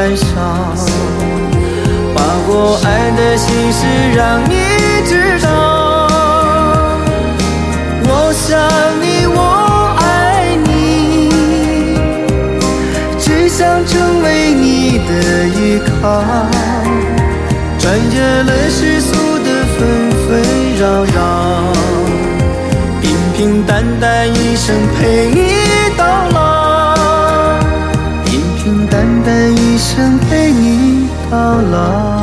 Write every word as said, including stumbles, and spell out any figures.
感伤，把我爱的心事让你知道。我想你，我爱你，只想成为你的依靠，穿越了世俗的纷纷扰扰，平平淡淡一生陪你到老，平平淡淡一生陪你到老。